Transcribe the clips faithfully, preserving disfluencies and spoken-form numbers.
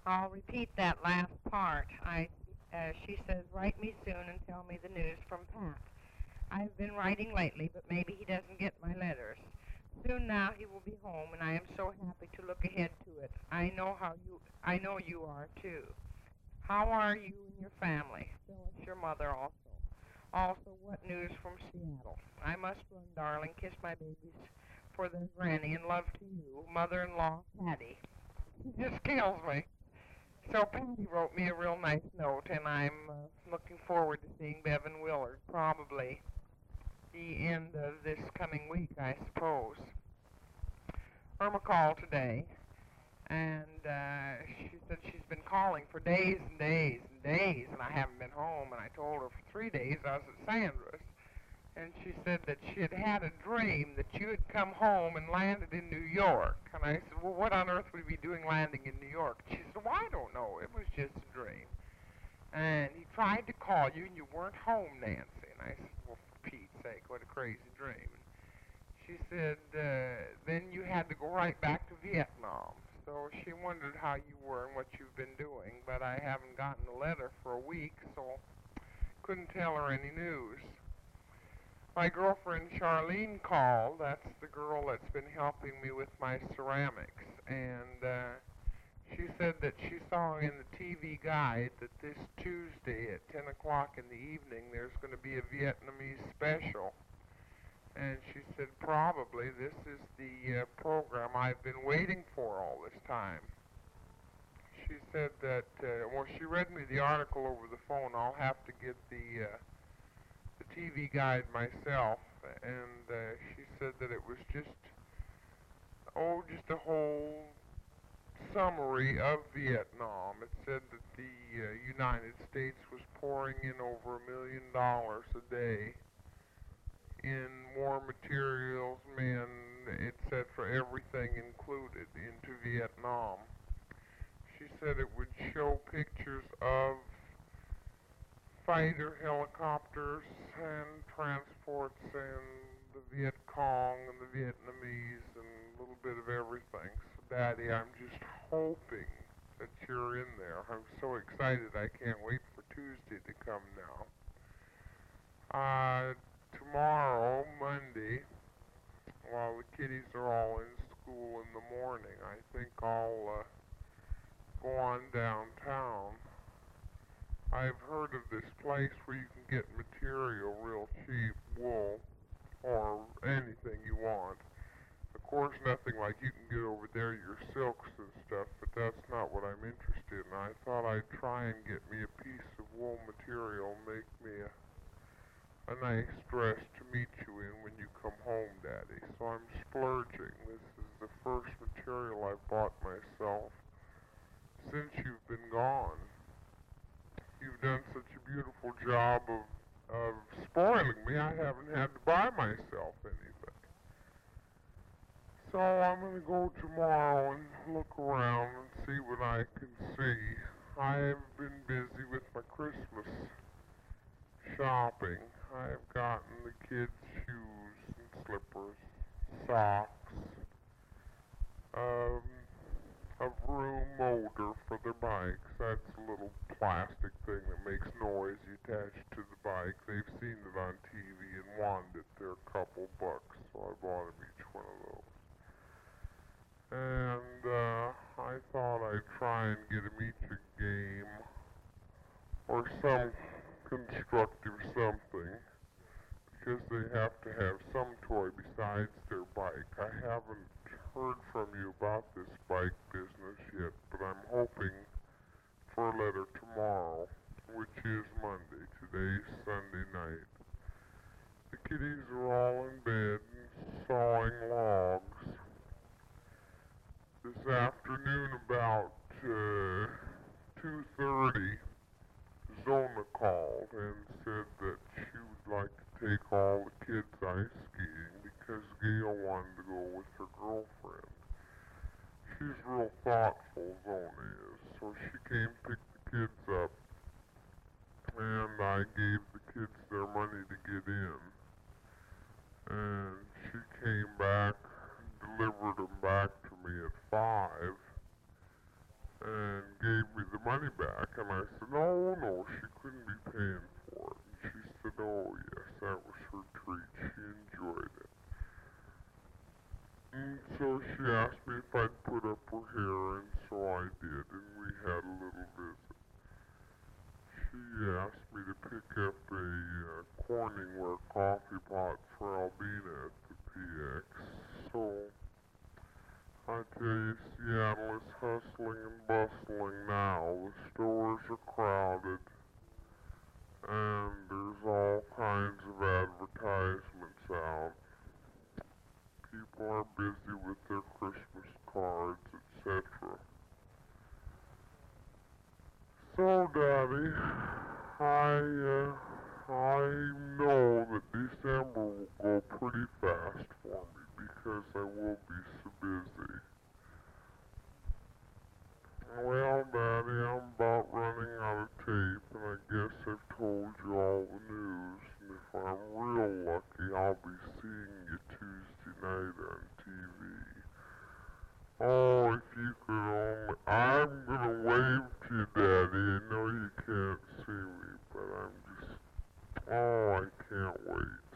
I'll repeat that last part. I, uh, she says, write me soon and tell me the news from Pat. I've been writing lately, but maybe he doesn't get my letters. Soon now he will be home, and I am so happy to look ahead to it. I know how you, I know you are too. How are you and your family? Phyllis, your mother also. Also, what news from Seattle? I must run, darling. Kiss my babies for their granny, and love to you, mother-in-law Patty. It just kills me. So Patty wrote me a real nice note, and I'm uh, looking forward to seeing Bevan Willard, probably the end of this coming week, I suppose. Irma called today, and uh, she said she's been calling for days and days and days, and I haven't been home, and I told her for three days I was at Sandra's. And she said that she had had a dream that you had come home and landed in New York. And I said, well, what on earth would you be doing landing in New York? She said, well, I don't know. It was just a dream. And he tried to call you, and you weren't home, Nancy. And I said, well, for Pete's sake, what a crazy dream. She said, uh, then you had to go right back to Vietnam. So she wondered how you were and what you've been doing. But I haven't gotten a letter for a week, so couldn't tell her any news. My girlfriend Charlene called. That's the girl that's been helping me with my ceramics. And uh, she said that she saw in the T V guide that this Tuesday at ten o'clock in the evening there's going to be a Vietnamese special. And she said probably this is the uh, program I've been waiting for all this time. She said that, uh, well, she read me the article over the phone. I'll have to get the... Uh, the T V guide myself, and uh, she said that it was just, oh, just a whole summary of Vietnam. It said that the uh, United States was pouring in over a million dollars a day in war materials, men, et cetera, everything included, into Vietnam. She said it would show pictures of fighter helicopters and transports and the Viet Cong and the Vietnamese and a little bit of everything. So, Daddy, I'm just hoping that you're in there. I'm so excited. I can't wait for Tuesday to come now. Uh, tomorrow, Monday, while the kiddies are all in school in the morning, I think I'll uh, go on downtown. I've heard of this place where you can get material real cheap, wool, or anything you want. Of course, nothing like you can get over there, your silks and stuff, but that's not what I'm interested in. I thought I'd try and get me a piece of wool material, make me a, a nice dress to meet you in when you come home, Daddy. So I'm splurging. This is the first material I've bought myself since you've been gone. You've done such a beautiful job of, of spoiling me, I haven't had to buy myself anything. So I'm going to go tomorrow and look around and see what I can see. I've been busy with my Christmas shopping. I've gotten the kids shoes and slippers, socks, um, a room molder for their bikes. That's a little plastic thing that makes noise you attach to the bike. They've seen it on T V and wanted it. They're a couple bucks, so I bought them each one of those. And uh, I thought I'd try and get them each a game or some constructive something, because they have to have some toy besides their bike. I haven't heard from you about this bike business yet, but I'm hoping for a letter tomorrow, which is Monday. Today's Sunday night. The kiddies are all in bed and sawing logs. This afternoon about uh, two thirty, Zona called and said that she would like to take all the kids ice skiing because Gail wanted to go with her girlfriend. She's real thoughtful, Zona is. So she came, picked the kids up, and I gave the kids their money to get in. And she came back, delivered them back to me at five, and gave money back. And I said, no, no, she couldn't be paying for it. And she said, oh, yes, that was her treat. She enjoyed it. And so she asked me if I'd put up her hair, and so I did, and we had a little visit. She asked me to pick up a uh, Corningware coffee pot for Albina at the P X. So, I tell you, Seattle is hustling and bustling now. The stores are crowded, and there's all kinds of advertisements out. People are busy with their Christmas cards, et cetera. So, Daddy, I, uh, I know that December will go pretty fast for me because I will be so busy. Well, Daddy, I'm about running out of tape, and I guess I've told you all the news, and if I'm real lucky, I'll be seeing you Tuesday night on T V. Oh, if you could only... I'm gonna wave to you, Daddy. I know you can't see me, but I'm just... Oh, I can't wait.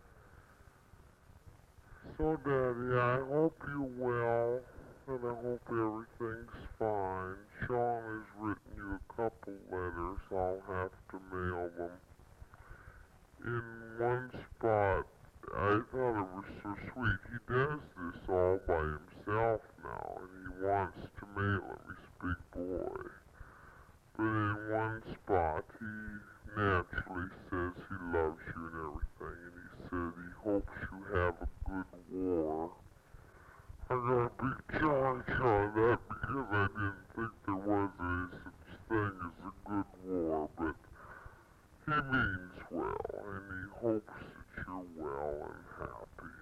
So, Daddy, I hope you're well, and I hope everything's fine. Sean has written you a couple letters. I'll have to mail them. In one spot, I thought it was so sweet. He does this all by himself now, and he wants to mail him. He's a big boy. But in one spot, he naturally says he loves you and everything, and he said he hopes you have a good war. I got a big charge on that because I didn't think there was any such thing as a good war, but he means well, and he hopes that you're well and happy.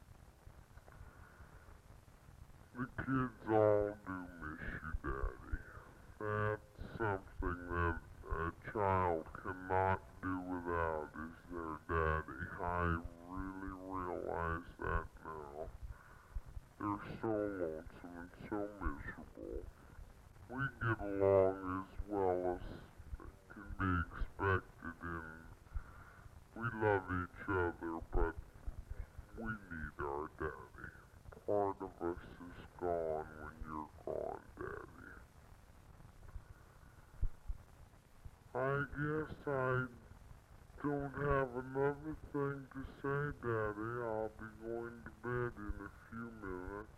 The kids all do miss you, Daddy. That's something that a child cannot do without, is their daddy. I really realize that now. They're so lonesome and so miserable. We get along as well as can be expected, and we love each other, but we need our daddy. Part of us is gone when you're gone, Daddy. I guess I don't have another thing to say, Daddy. I'll be going to bed in a few minutes,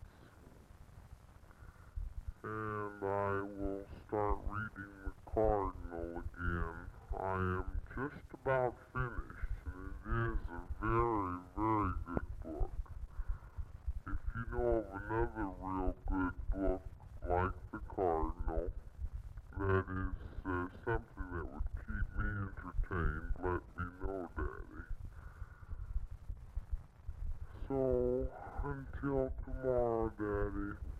and I will start reading the Cardinal again. I am just about finished, and it is a very, very good book. If you know of another real good book like the Cardinal, that is uh, something that would keep me entertained, let me know, Daddy. So, until tomorrow, Daddy.